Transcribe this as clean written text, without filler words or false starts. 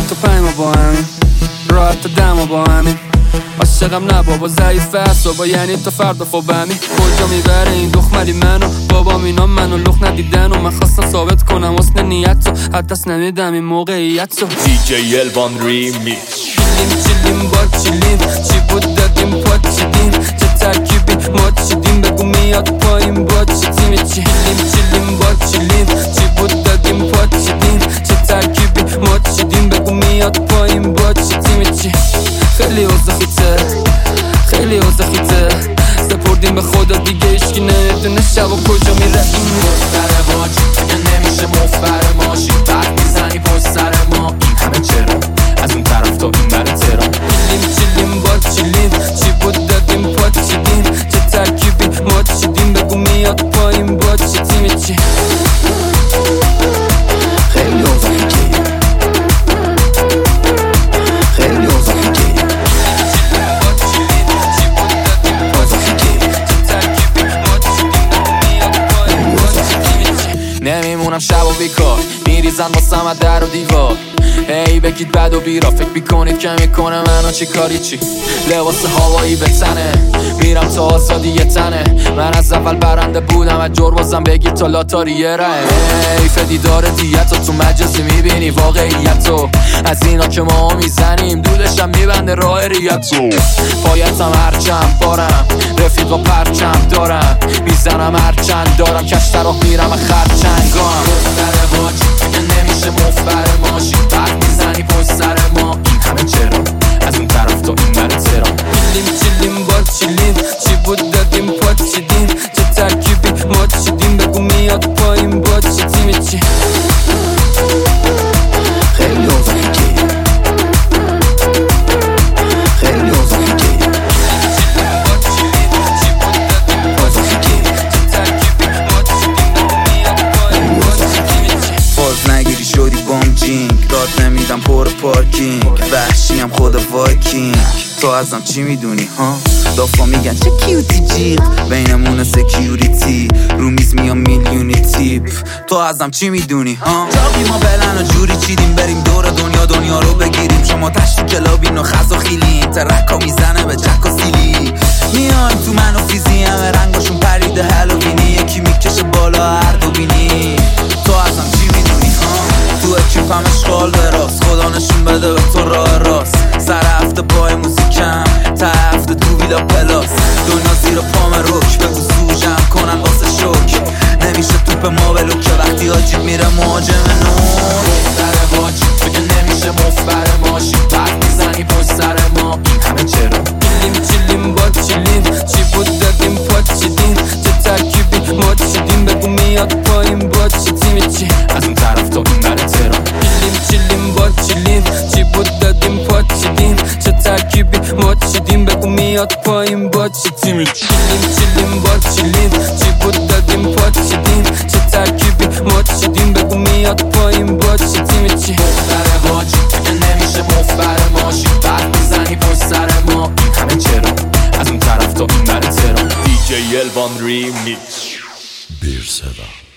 تا 5 ما با همین راحت تا 10 ما با همین عاشقم نه بابا ضعیف اعصابا یعنی تا فردا خوابمی کجا میبره این دخمری منو بابام اینا منو لخ ندیدن و من خواستم ثابت کنم حسن نیت رو حتی نمیدم این موقعیت رو دیجی الوان ریمیکس چیلیم با چیلیم چی بود دادیم پا چیدیم چه ترکیبی ما چیدیم بگو میاد پایین با چی تیمی چیلیم با چیلیم چی بود دادیم پا چیدیم چه ترکیبی ما چیدیم بگو میاد پایین با چی تیمی چی خیلی اوزخیته خیلی اوزخیته سپردیم به خدا دیگه اشکی نمیدونه شب و کجا میره این مفتر واجی دیگه نمیشه مفبر ماشین برد میزنی پشت سر ما این همه چرا از اون طرف تا این بره ترا چیلیم با چیلیم چی بود دادیم پا چیدیم چه ترکیبی ما چیدیم بگو میاد پایین با چی تیمی چی خیلی اوزخیته خیلی اوزخیته نمیمونم شب و بیکار میریزن واسم از در و دیوار ای بگید بد و بیرا فکر میکنید که میکنه منو چی کاری چی لباس هوایی به تنه میرم تا آزادی یه تنه من از اول برنده بودم از جربازم بگید تا لاتاریه ره ای فدیدار دیت تو مجازی میبینی واقعیتو از اینا که ما میزنیم دودشم میبنده راه ریتو پایتم هرچند بارم رفیقا پرچم دارم میزنم هرچند دارم کشتر راه میرم خرچنگام مفتر واجی دیگه نمیشه مفبر ماشین برد میزنی پشت سر ما این همه چرا از اون طرف تا این بره ترا چیلیم با چیلیم چی بود دادیم پا چیدیم چه ترکیبی ما چیدیم بگو میاد پایین با چی تیمی چی خیلی اوزخیته خیلی اوزخیته باز نگیری شدی بامجینگ داد نمیدم پر پارکینگ وحشیم خود وایکینگ تو ازم چی میدونی ها دافا میگن چه کیوتی جیغ بینمون سکیوریتی رو میز میام میلیونی تیپ تو ازم چی میدونی ها جاقی ما بلن و جوری چیدیم بریم دور دنیا رو بگیریم شما تشتی کلابین و خز و خیلین ترکا میزنه به جک و سیلی میان تو من و فیزی همه رنگاشون پریده هلوینی یکی میکشه بالا هر دو بینی تو ازم چی میدونی ها تو اکیپ هم اشغال براست خدا نشون بده به تو راه راست سر هفته پای موزیکم تا هفته تو ویلا پلاس دنیا زیر پام روک بگو سوژم کنن واسه شوک نمیشه توپ ما بلو که وقتی آجیب میره مهاجم نور مفتر واجی دیگه نمیشه مفبر ماشین برد میزنی پشت سر ما این همه چرا چیلیم با چیلیم چی بود دادیم پا چیدیم چه ترکیبی ما چیدیم بگو میاد پایین با چی تیمی چی از اون طرف تا این بره ترا چیلیم با چیلیم چی بود دادیم پا چیدیم چه ترکیبی ما چیدیم بگو میاد پایین با چی تیمی چیلیم با چیلیم چی بود دادیم پا چیدیم چه ترکیبی ما چیدیم بگو میاد پایین با چی تیمی چی مفتر واجی دیگه نمیشه مفبر ماشین برد میزنی پشت سر ما این همه چرا از اون طرف تا این بره ترا دیجی الوان ریمیکس bir seda.